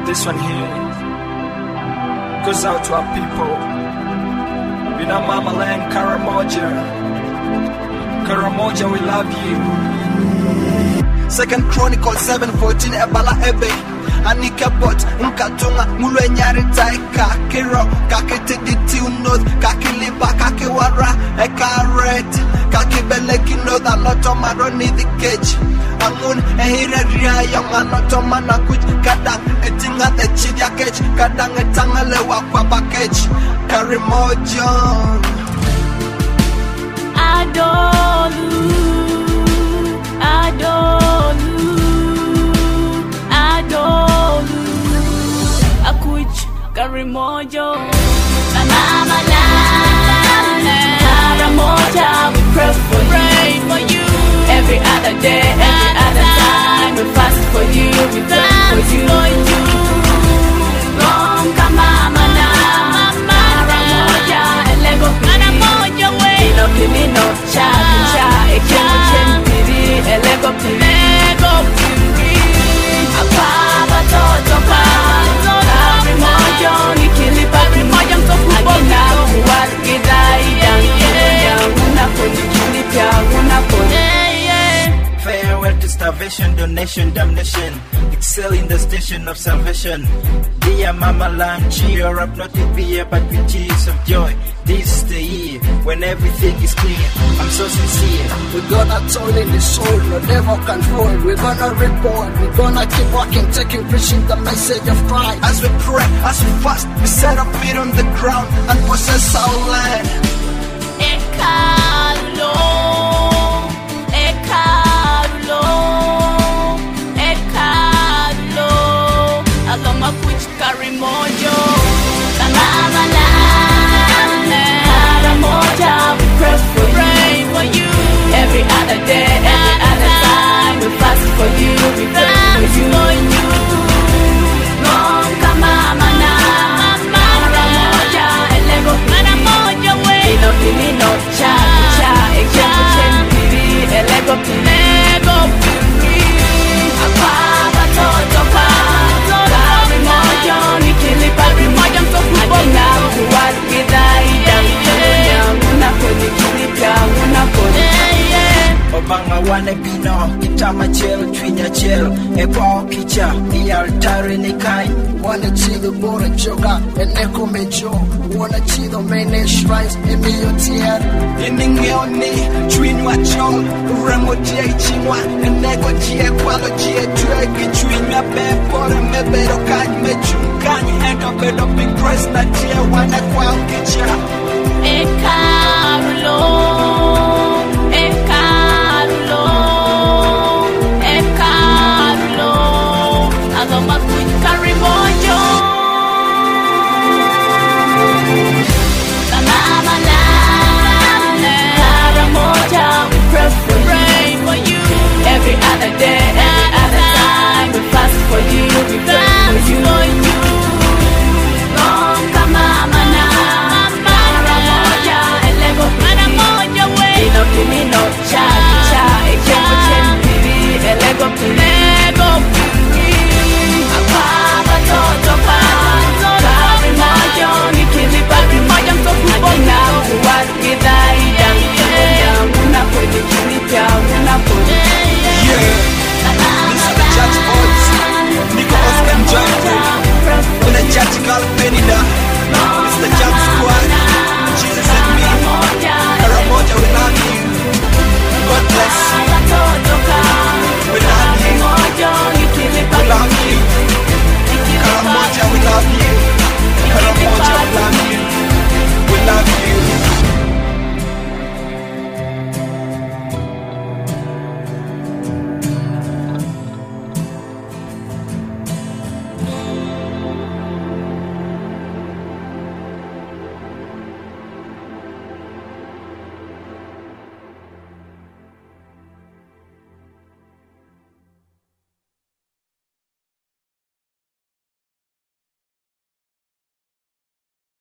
This one here goes out to our people. Bina Mama Land, Karamoja. Karamoja, we love you. 2 Chronicles 7:14 Ebala Ebe Anika bot Nkatunga Mulwe nyari taika Kiro Kakete diti unod Kakiliba kakiwara Eka red Kakibeleki know that lot of man don't need the cage Angun ehire ria Yang anoto mana kuch Kadang etinga the chidia cage Kadang etanga lewa kwa package Karamoja Adolu Karamoja, Mama Land, Karamoja, we pray for you. Every other day, every other time, we fast for you, we pray for you. Gonga Mama Land, Karamoja, Elego Karamoja, we no kimino cha, ekemo chempiri, Elego piri, Akaba toto pa. Farewell to starvation, donation, damnation. Excel in the station of salvation. Dear Mama Land, cheer up, not to be here, but with tears of joy. This is the year when everything is clear. I'm so sincere. We're gonna toil in the soul, no devil control. We're gonna reborn, we're gonna keep walking, taking, preaching the message of Christ. As we pray, as we fast, we set our feet on the ground and possess our land. Karamoja, Mama Land, Karamoja, we pray for you. Every other day, every other time, we fast for you, we pray for you. Gonga Mama Land, Karamoja, Elego Karamoja, we no kimino cha, ekemo chempiri, Elego piri, Akaba toto pa. Obanga wane bino, kitama chelo, twinya chelo, epa kicha, altare ni kai. Wanna see the border joga, eneko mejo. Wanna see the main shrines, emio tier. Iningioni, twinya chong, remo jie chingwa, enego jie kwalo jie tuegi, twinya bepore mebero kanyi mechunganyi, end up in Christ na jie wane kwa kicha. Ekarulo.